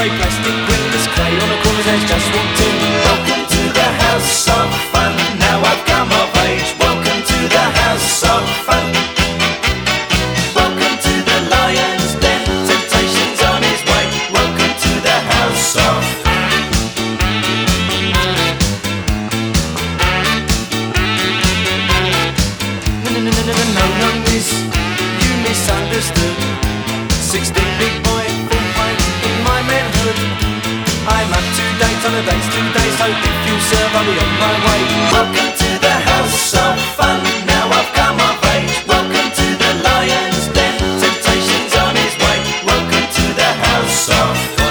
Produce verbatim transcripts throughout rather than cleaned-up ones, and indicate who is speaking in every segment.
Speaker 1: grey plastic grin, Miss Clay on the corner's edge just walked in. Welcome to the house of fun, now I've come of age. Welcome to the house of fun. Welcome to the lion's den, temptation's on his way. Welcome to the house of No, no, no, no, no, no, no, miss, you misunderstood. Sixteen big boy, full fight in my manhood. I'm up to date on the dates today, so if you serve, I'll be on my way. Welcome to the house of fun, now I've come of age. Welcome to the lion's den, temptation's on his way. Welcome to the house of fun.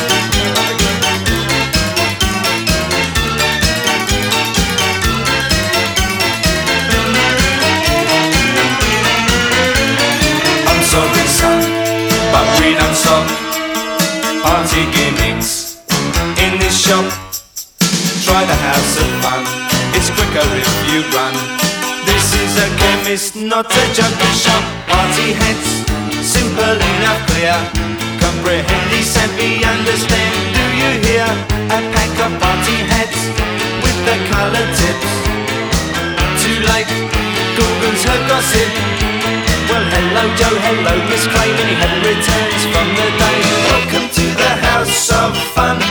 Speaker 1: I'm sorry, son, but we don't stop party gimmicks in this shop. Try the house of fun, it's quicker if you run. This is a chemist, not a junkie shop. Party hats, simple enough, clear. Comprehend, savvy, understand, do you hear? A pack of party hats with the colour tips. Too late, Google's her gossip. Well, hello Joe, hello Miss Clay, many happy returns from the day. Welcome to the house of fun.